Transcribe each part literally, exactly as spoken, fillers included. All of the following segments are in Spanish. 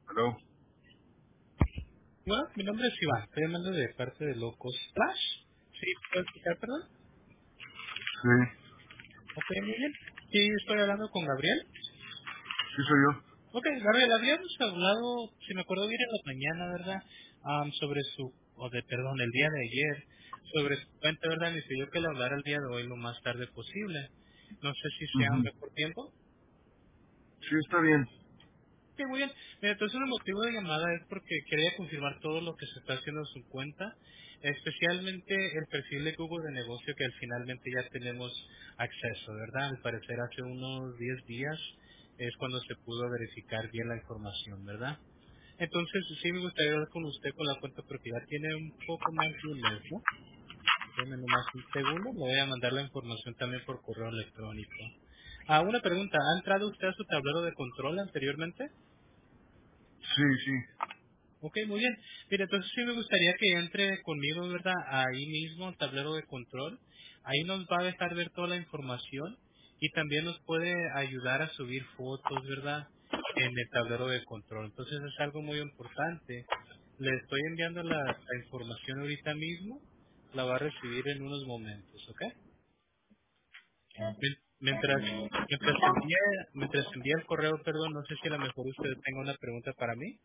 Hello. Bueno, mi nombre es Iván, estoy llamando de parte de Locos Splash. ¿Sí? ¿Puedo escuchar, perdón? Sí, Ok, muy bien. Sí, estoy hablando con Gabriel. sí soy yo. Ok, Gabriel, habíamos hablado, si me acuerdo bien, en la mañana, ¿verdad? Am, sobre su, o de, perdón, el día de ayer, sobre su cuenta, ¿verdad? Me pidió que le hablara el día de hoy lo más tarde posible. No sé si sea un Ujú. mejor tiempo. Sí, está bien. Sí, muy bien. Mira, entonces el motivo de llamada es porque quería confirmar todo lo que se está haciendo en su cuenta, especialmente el perfil de Google de negocio que al finalmente ya tenemos acceso, ¿verdad? Al parecer hace unos diez días es cuando se pudo verificar bien la información, ¿verdad? Entonces sí me gustaría hablar con usted con la cuenta porque ya tiene un poco más de un mes, ¿no? Déjeme nomás un segundo, le voy a mandar la información también por correo electrónico. Ah, una pregunta, ¿ha entrado usted a su tablero de control anteriormente? Sí, sí. Ok, muy bien. Mira, entonces sí me gustaría que entre conmigo, ¿verdad? Ahí mismo, tablero de control. Ahí nos va a dejar ver toda la información y también nos puede ayudar a subir fotos, ¿verdad? En el tablero de control. Entonces es algo muy importante. Le estoy enviando la, la información ahorita mismo. La va a recibir en unos momentos, ¿ok? Mien- Mientras, mientras envíe, mientras envíe el correo, perdón, no sé si a lo mejor usted tenga una pregunta para mí.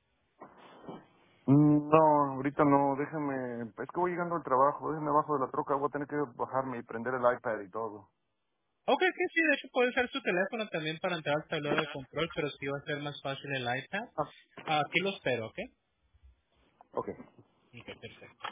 Mm, No, ahorita no, déjame, es que voy llegando al trabajo, déjame abajo de la troca, voy a tener que bajarme y prender el iPad y todo. Ok, que sí, de hecho puede usar su teléfono también para entrar al tablero de control, pero sí va a ser más fácil el iPad. Ah, Ah, aquí lo espero, ¿ok? ok. Ok, perfecto.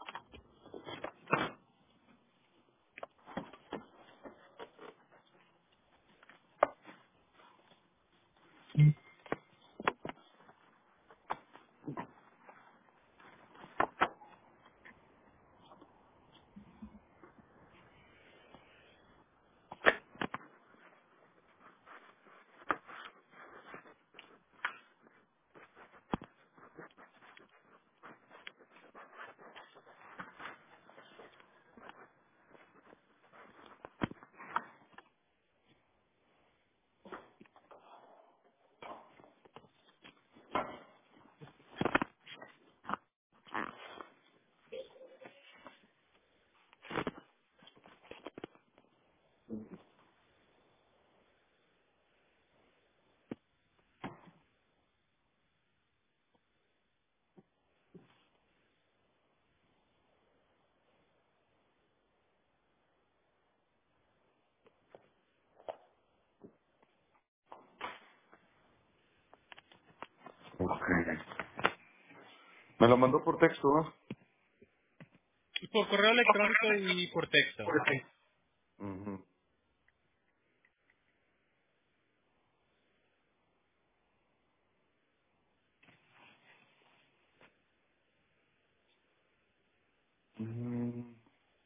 Ok. Me lo mandó por texto, ¿no? Por correo electrónico y por texto. Ujú. Mm,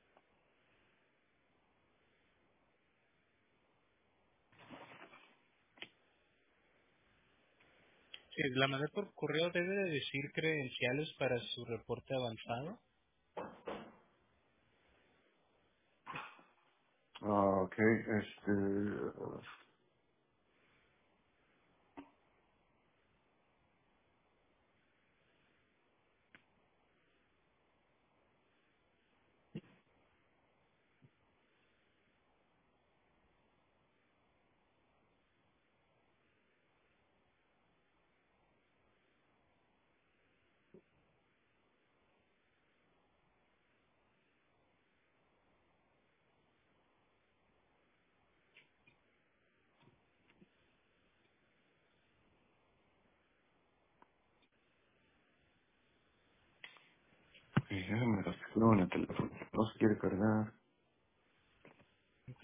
Si la mandé por correo, debe de decir credenciales para su reporte avanzado. Ah, ok, este... Ok, déjame lo escribo en el teléfono, no se quiere cargar. Ok.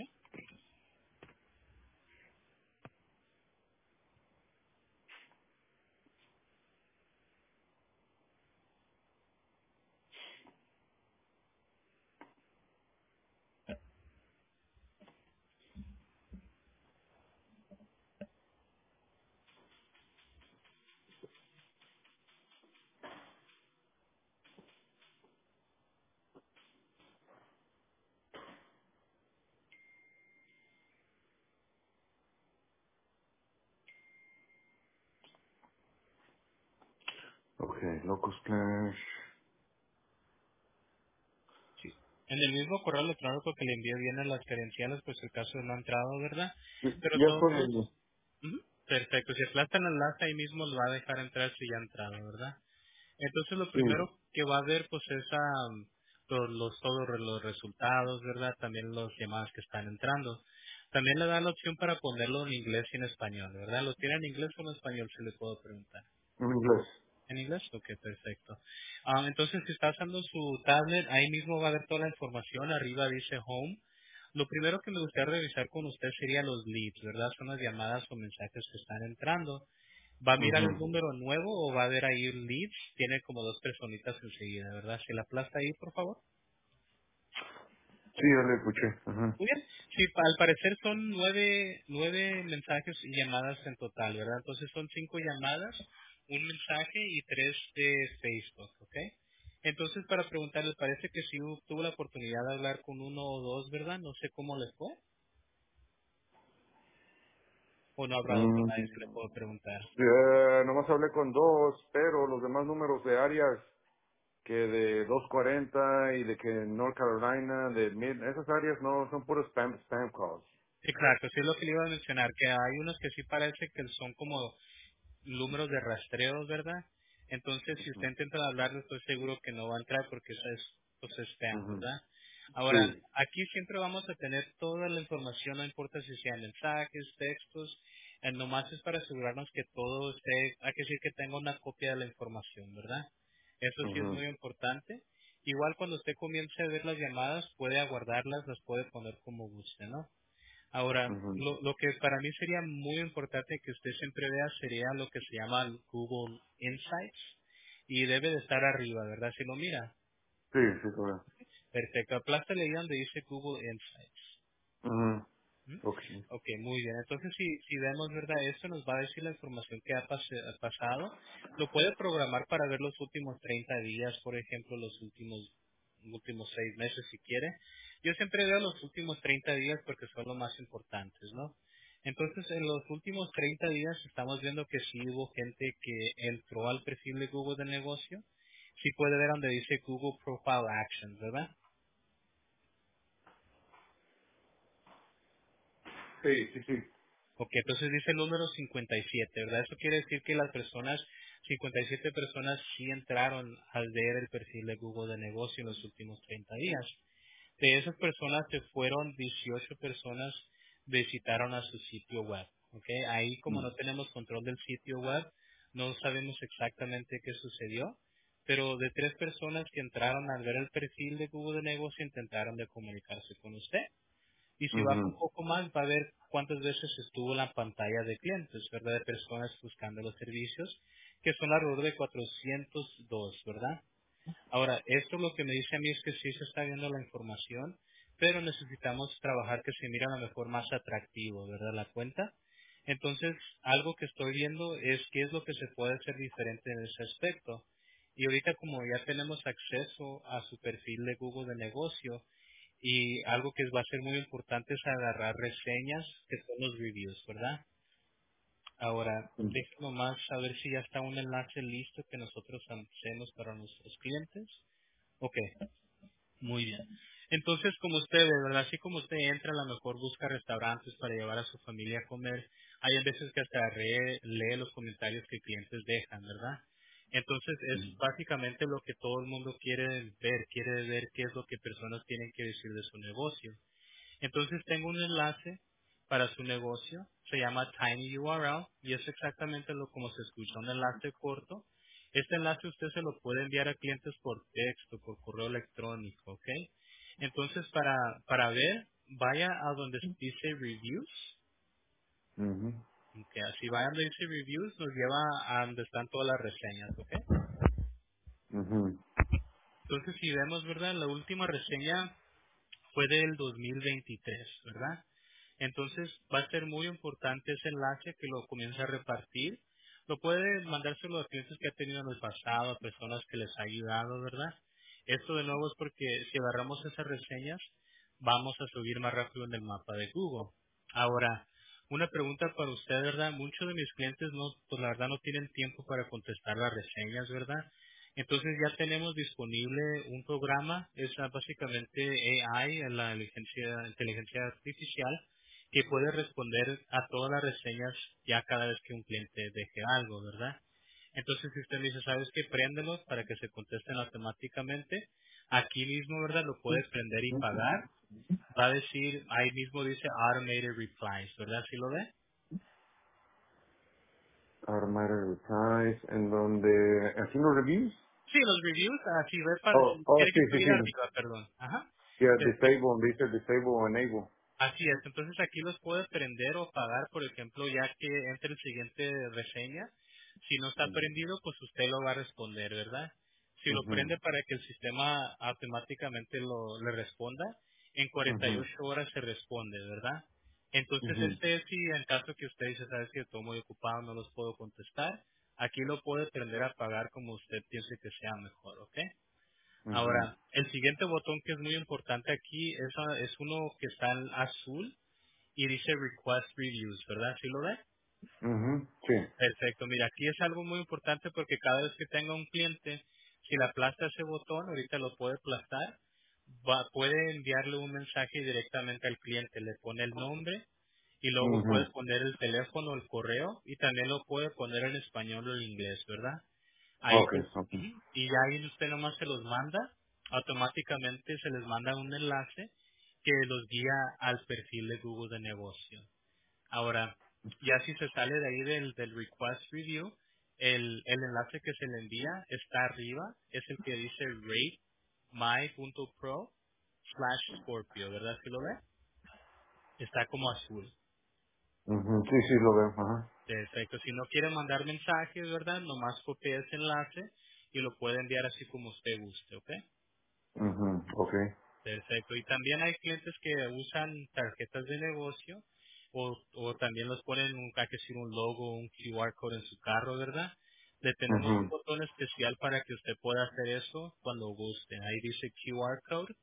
Locus Cash. Sí. En el mismo correo electrónico que le envié vienen las credenciales, pues el caso no ha entrado, ¿verdad? Sí, Pero ya todos estoy modos, ahí. ujú, perfecto. Si aplasta el enlace ahí mismo lo va a dejar entrar si ya ha entrado, ¿verdad? Entonces lo Sí. primero que va a ver pues es am, los, los- todos los resultados, ¿verdad? También los llamadas que están entrando. También le da la opción para ponerlo en inglés y en español, ¿verdad? ¿Lo tiene en inglés o en español? Si le puedo preguntar. En inglés. ¿En inglés? Ok, perfecto. Ah, entonces, si está usando su tablet, ahí mismo va a ver toda la información. Arriba dice Home. Lo primero que me gustaría revisar con usted sería los leads, ¿verdad? Son las llamadas o mensajes que están entrando. ¿Va a mirar el Ujú. número nuevo o va a ver ahí leads? Tiene como dos personitas enseguida, ¿verdad? Si la aplasta ahí, por favor. Sí, ya le escuché. Ajá. Muy bien. Sí, pa- al parecer son nueve, nueve mensajes y llamadas en total, ¿verdad? Entonces son cinco llamadas, un mensaje y tres de Facebook, ¿ok? Entonces, para preguntarle, parece que sí hu- tuvo la oportunidad de hablar con uno o dos, ¿verdad? No sé cómo les fue. O no ha hablado con Mm, nadie, si le puedo preguntar. eh, nomás hablé con dos, pero los demás números de áreas que de doscientos cuarenta y de que North Carolina, de Mid, esas áreas no son puros spam, spam calls. Exacto, sí es lo que le iba a mencionar, que hay unos que sí parece que son como números de rastreos, ¿verdad? Entonces, si usted Ujú. intenta hablarlo, estoy seguro que no va a entrar porque eso es, pues, es spam, Ujú. ¿verdad? Ahora, Sí. aquí siempre vamos a tener toda la información, no importa si sean mensajes, textos, eh, nomás es para asegurarnos que todo esté, hay que decir que tenga una copia de la información, ¿verdad? Eso sí es Ujú. muy importante. Igual cuando usted comience a ver las llamadas, puede aguardarlas, las puede poner como guste, ¿no? Ahora, Ujú. lo, lo que para mí sería muy importante que usted siempre vea sería lo que se llama el Google Insights y debe de estar arriba, ¿verdad? Si lo mira. Sí, sí, claro. Perfecto. Aplástale ahí donde dice Google Insights. Ujú. ¿Mm? Ok. Ok, muy bien. Entonces, si, si vemos, ¿verdad? Esto nos va a decir la información que ha, pase- ha pasado. Lo puede programar para ver los últimos treinta días, por ejemplo, los últimos últimos seis meses si quiere. Yo siempre veo los últimos treinta días porque son los más importantes, ¿no? Entonces, en los últimos treinta días estamos viendo que sí hubo gente que entró al perfil de Google de negocio. Sí puede ver donde dice Google Profile Actions, ¿verdad? Sí, sí, sí. Ok, entonces dice el número cincuenta y siete, ¿verdad? Eso quiere decir que las personas, cincuenta y siete personas sí entraron al ver el perfil de Google de negocio en los últimos treinta días. De esas personas se fueron dieciocho personas visitaron a su sitio web. ¿Ok? Ahí como Mm. no tenemos control del sitio web, no sabemos exactamente qué sucedió, pero de tres personas que entraron al ver el perfil de Google de negocio intentaron de comunicarse con usted. Y si baja un Ujú. poco más, va a ver cuántas veces estuvo en la pantalla de clientes, ¿verdad? De personas buscando los servicios, que son alrededor de cuatrocientos dos, ¿verdad? Ahora, esto lo que me dice a mí es que sí se está viendo la información, pero necesitamos trabajar que se mira a lo mejor más atractivo, ¿verdad? La cuenta. Entonces, algo que estoy viendo es qué es lo que se puede hacer diferente en ese aspecto. Y ahorita como ya tenemos acceso a su perfil de Google de negocio, y algo que va a ser muy importante es agarrar reseñas, que son los reviews, ¿verdad? Ahora, Mm. déjenme más saber si ya está un enlace listo que nosotros hacemos para nuestros clientes. Ok, muy bien. Entonces, como usted ve, ¿verdad? Así como usted entra, a lo mejor busca restaurantes para llevar a su familia a comer. Hay veces que hasta re- lee los comentarios que clientes dejan, ¿verdad? Entonces, es Mm. básicamente lo que todo el mundo quiere ver, quiere ver qué es lo que personas tienen que decir de su negocio. Entonces tengo un enlace para su negocio, se llama Tiny U R L y es exactamente lo como se escucha, un enlace corto. Este enlace usted se lo puede enviar a clientes por texto, por correo electrónico, ¿ok? Entonces para, para ver, vaya a donde dice reviews, Ujú. ok, así vaya donde dice reviews, nos lleva a donde están todas las reseñas, ¿ok? Ujú. Entonces si vemos, ¿verdad? La última reseña fue del dos mil veintitrés, ¿verdad? Entonces va a ser muy importante ese enlace que lo comience a repartir. Lo puede mandárselo a clientes que ha tenido en el pasado, a personas que les ha ayudado, ¿verdad? Esto de nuevo es porque si agarramos esas reseñas, vamos a subir más rápido en el mapa de Google. Ahora, una pregunta para usted, ¿verdad? Muchos de mis clientes no, pues la verdad no tienen tiempo para contestar las reseñas, ¿verdad? Entonces ya tenemos disponible un programa, es ah, básicamente A I, la inteligencia, inteligencia artificial, que puede responder a todas las reseñas ya cada vez que un cliente deje algo, ¿verdad? Entonces si usted me dice, ¿sabes qué? Préndelos para que se contesten automáticamente. Aquí mismo, ¿verdad? Lo puedes prender y pagar. Va a decir, ahí mismo dice Automated Replies, ¿verdad? ¿Sí lo ve? Automated replies, en donde, ¿aquí los reviews? Sí, los reviews, así ve para, Oh, oh, quiere sí, que sí, estuviera sí. arriba, perdón. Ajá. Yeah, Perfecto. disable, dice disable o enable. Así es, entonces aquí los puede prender o pagar, por ejemplo, ya que entre el siguiente reseña. Si no está prendido, pues usted lo va a responder, ¿verdad? Si lo Mhm, prende para que el sistema automáticamente lo, le responda, en cuarenta y mhm, ocho horas se responde, ¿verdad? Entonces mhm, este es si en caso que usted dice, sabes que estoy muy ocupado, no los puedo contestar, aquí lo puede prender a pagar como usted piense que sea mejor, ¿ok? mhm, Ahora, el siguiente botón que es muy importante aquí es, a- es uno que está en azul y dice Request Reviews, ¿verdad? ¿Sí lo ve? mhm, sí. Perfecto. Mira, aquí es algo muy importante porque cada vez que tenga un cliente, si le aplasta ese botón, ahorita lo puede aplastar, va, puede enviarle un mensaje directamente al cliente. Le pone el nombre y luego puede Mhm, poner el teléfono, el correo y también lo puede poner en español o en inglés, ¿verdad? Ahí okay, se- okay. ujú, y ya ahí usted nomás se los manda, automáticamente se les manda un enlace que los guía al perfil de Google de negocio. Ahora, ya si se sale de ahí del, del request review, el, el enlace que se le envía está arriba, es el que dice ratemy.pro slash Scorpio, ¿verdad? ¿Sí lo ve? Está como azul. Mhm, sí, sí, lo veo, ajá. Perfecto. Si no quiere mandar mensajes, ¿verdad? Nomás copia ese enlace y lo puede enviar así como usted guste, ¿ok? Mhm, okay. Perfecto. Y también hay clientes que usan tarjetas de negocio o, o también los ponen un, hay que decir, un logo, un Q R code en su carro, ¿verdad? Le tenemos un Mhm, botón especial para que usted pueda hacer eso cuando guste. Ahí dice Q R code.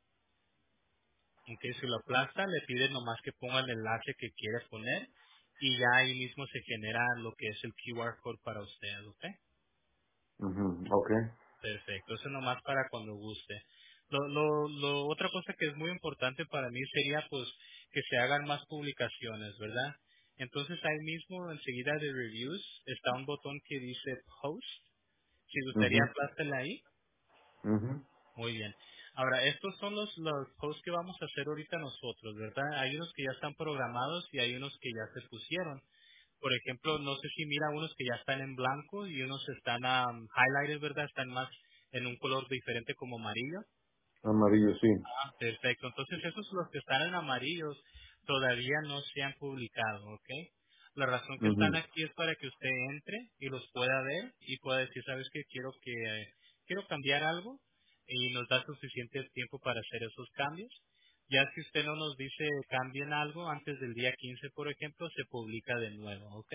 En que si lo aplasta, le pide nomás que ponga el enlace que quiere poner y ya ahí mismo se genera lo que es el Q R code para usted, ¿ok? mhm, okay. Perfecto, eso nomás para cuando guste. Lo, lo, lo, otra cosa que es muy importante para mí sería pues que se hagan más publicaciones, ¿verdad? Entonces ahí mismo enseguida de reviews está un botón que dice post. Si gustaría Mhm, aplástela ahí. mhm, Muy bien. Ahora, estos son los, los posts que vamos a hacer ahorita nosotros, ¿verdad? Hay unos que ya están programados y hay unos que ya se pusieron. Por ejemplo, no sé si mira unos que ya están en blanco y unos están um, highlighted, ¿verdad? Están más en un color diferente como amarillo. amarillo, sí. Ah, perfecto. Entonces esos los que están en amarillos todavía no se han publicado, ¿ok? La razón que están Mhm, aquí es para que usted entre y los pueda ver y pueda decir, ¿sabes qué? Quiero que eh, quiero cambiar algo y nos da suficiente tiempo para hacer esos cambios. Ya si usted no nos dice cambien algo antes del día quince, por ejemplo, se publica de nuevo, ¿ok?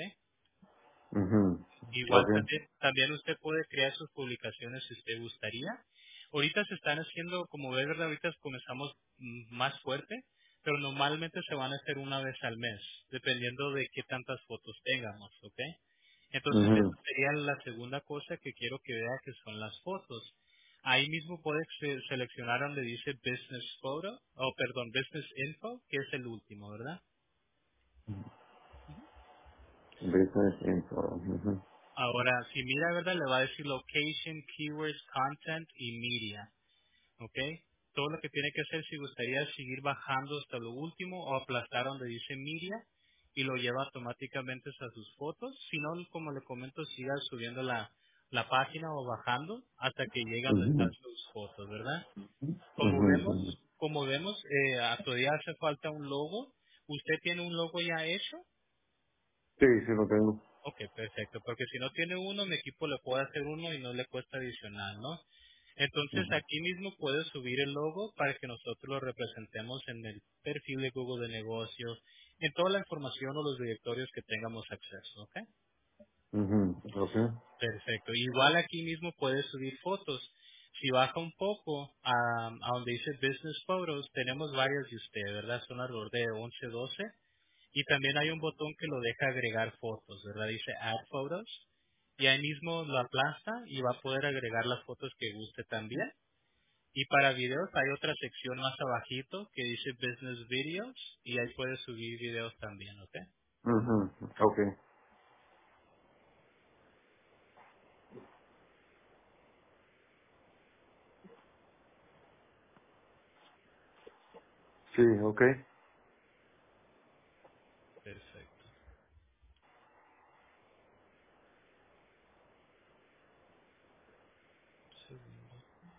mhm, Igual okay. también, también usted puede crear sus publicaciones si usted gustaría. Ahorita se están haciendo, como ve, ¿verdad? Ahorita comenzamos mm, más fuerte, pero normalmente se van a hacer una vez al mes, dependiendo de qué tantas fotos tengamos, ¿ok? Entonces, esa Mhm, sería la segunda cosa que quiero que vea, que son las fotos. Ahí mismo puede se- seleccionar donde dice Business Photo, o perdón, Business Info, que es el último, ¿verdad? business info. Mhm, Ahora, si mira, ¿verdad? Le va a decir Location, Keywords, Content y Media. ¿Ok? Todo lo que tiene que hacer si gustaría es seguir bajando hasta lo último o aplastar donde dice media y lo lleva automáticamente a sus fotos. Si no, como le comento, siga subiendo la, la página o bajando hasta que llegue a donde están mhm, sus fotos, ¿verdad? Como mhm. vemos, como vemos, eh, a- todavía hace falta un logo. ¿Usted tiene un logo ya hecho? Sí, sí lo tengo. Ok, perfecto, porque si no tiene uno, mi equipo le puede hacer uno y no le cuesta adicional, ¿no? Entonces Mhm, aquí mismo puede subir el logo para que nosotros lo representemos en el perfil de Google de negocios, en toda la información o los directorios que tengamos acceso, ¿ok? mhm, okay. Perfecto. Igual aquí mismo puede subir fotos. Si baja un poco a, a donde dice Business Photos, tenemos varias de usted, ¿verdad? Son alrededor de once, doce. y también hay un botón que lo deja agregar fotos, ¿verdad? Dice Add Photos, y ahí mismo lo aplasta y va a poder agregar las fotos que guste también. Y para videos hay otra sección más abajito que dice Business Videos, y ahí puede subir videos también, ¿ok? Ujú. Ok. Sí, ok. Perfecto. Segundo.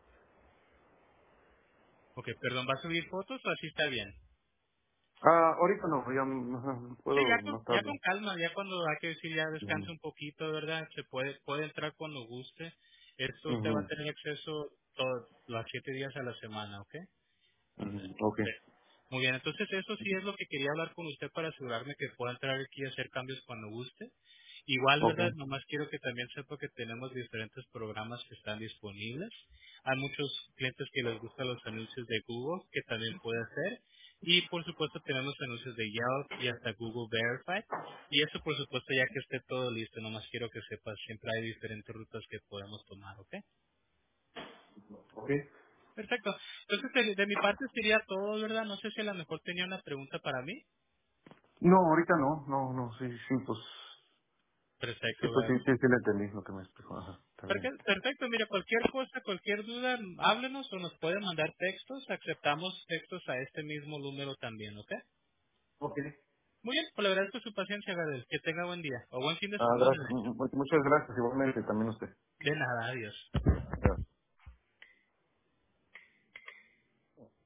Ok, perdón, ¿va a subir fotos o así está bien? Ah, ahorita no, ya mm, Sí, ya puedo con, más ya tarde. con calma, ya cuando hay que decir ya descanse Ujú. un poquito, ¿verdad? Se puede puede entrar cuando guste. Esto usted va a Ujú. tener acceso todos los siete días a la semana, ¿ok? Ujú. Ok. Sí. Muy bien, entonces eso sí es lo que quería hablar con usted para asegurarme que pueda entrar aquí y hacer cambios cuando guste. Igual, Ok. ¿verdad? Nomás quiero que también sepa que tenemos diferentes programas que están disponibles. Hay muchos clientes que les gustan los anuncios de Google, que también puede hacer. Y por supuesto tenemos anuncios de Yelp y hasta Google Verified. Y eso por supuesto ya que esté todo listo, nomás quiero que sepa, siempre hay diferentes rutas que podemos tomar, ¿ok? Ok. Perfecto. Entonces, de, de mi parte sería todo, ¿verdad? No sé si a lo mejor tenía una pregunta para mí. No, ahorita no, no, no, sí, sí, pues, sí, Perfecto, pues sí, ¿verdad? sí, sí le entendí lo que me explicó. Ajá, está bien. Perfe- Perfecto, mira, cualquier cosa, cualquier duda, háblenos o nos pueden mandar textos. Aceptamos textos a este mismo número también, ¿ok? Ok. Muy bien, pues le agradezco su paciencia, Gabriel. Que tenga buen día o buen fin de Ah, semana, gracias, de hecho. mu- mu- muchas gracias, igualmente, también usted. De nada, adiós. Gracias.